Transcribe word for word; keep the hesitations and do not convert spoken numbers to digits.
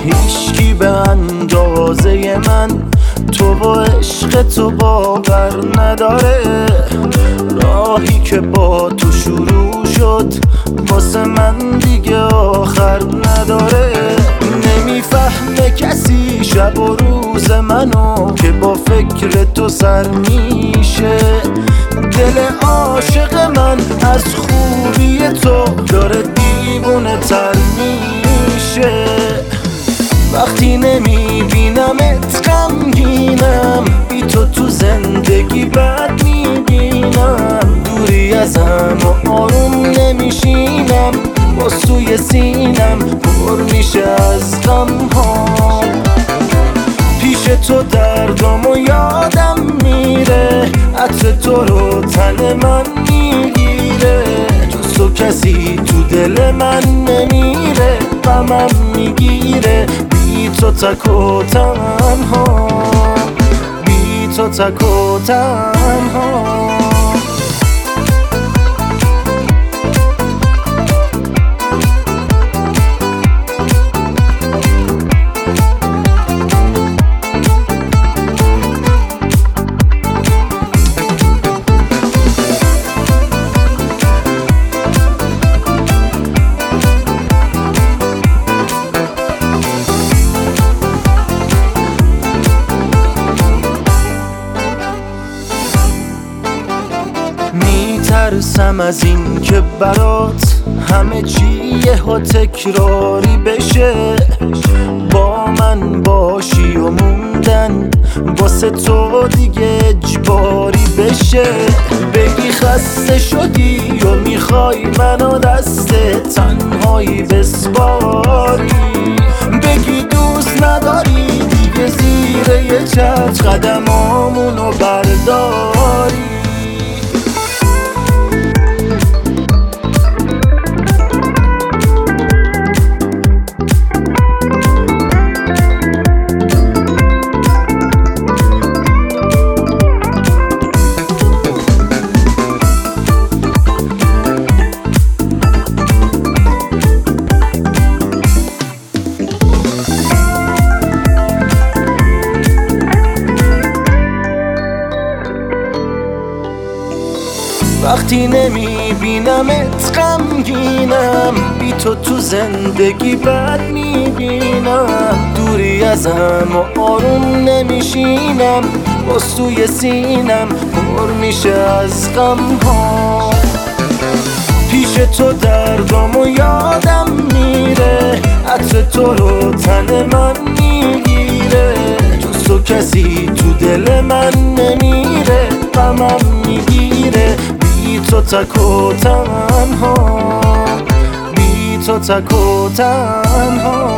هیچکی به اندازه من تو و عشق تو باور نداره. راهی که با تو شروع شد واسه من دیگه آخر نداره. نمیفهمه کسی شب و روز منو که با فکر تو سر میشه. دل عاشق من از خوبی تو داره دیوونه تر میشه. وقتی نمیبینمت غمگینم، بی تو تو زندگی بد میبینم. دوری ازم و آروم نمیشینم، با سوی سینم پر میشه از غم ها. پیش تو دردم و یادم میره، عطر تو رو تن من میگیره. جز تو کسی تو دل من نمیره، غمم میگیره. بی تو تک و تنها، بی تو تک و تنها. میترسم از این که برات همه چی یهو تکراری بشه. با من باشی و موندن واسه تو دیگه اجباری بشه. بگی خسته شدی و میخوای منو دست تنهایی بسپاری. بگی دوست نداری دیگه زیر یه چتر قدمامونو برداری. وقتی نمیبینمت غمگینم، بی تو تو زندگی بد میبینم. دوری ازم و آروم نمیشینم، با سوی سینم پر میشه از غم ها. پیش تو دردم و یادم میره، عطر تو رو تن من میگیره. جز تو کسی تو دل من نمیره، غمم میگیره. بی تو تک و تنها، بی تو تک و تنها.